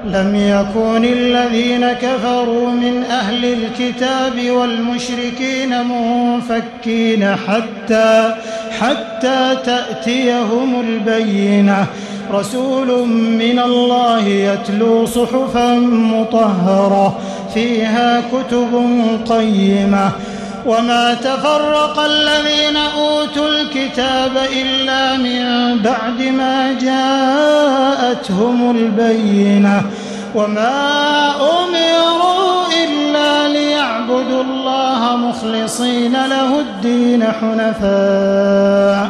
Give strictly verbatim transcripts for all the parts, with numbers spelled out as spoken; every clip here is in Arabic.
لم يكن الذين كفروا من أهل الكتاب والمشركين منفكين حتى حتى تأتيهم البينة رسول من الله يتلو صحفا مطهرة فيها كتب قيمة وما تفرق الذين أوتوا الكتاب إلا من بعد ما جاءتهم البينة وما أمروا إلا ليعبدوا الله مخلصين له الدين حنفاء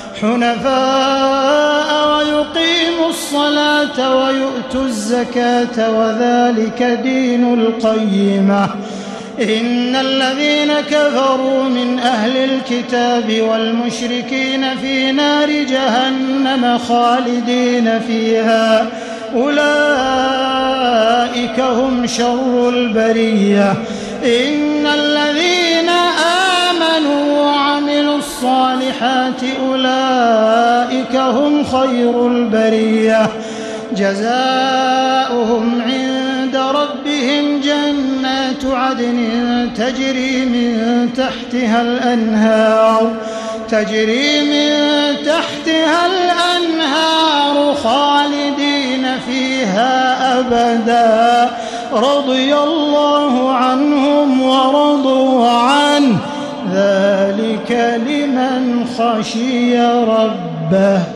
حنفاء ويقيموا الصلاة ويؤتوا الزكاة وذلك دين القيمة إن الذين كفروا من أهل الكتاب والمشركين في نار جهنم خالدين فيها أولئك هم شر البرية إن الذين آمنوا وعملوا الصالحات أولئك هم خير البرية جزاؤهم عند ربهم جنات عدن تجري من تحتها الأنهار تجري من تحتها الأنهار خالدين فيها أبدا رضي الله عنهم ورضوا عنه ذلك لمن خشي ربه.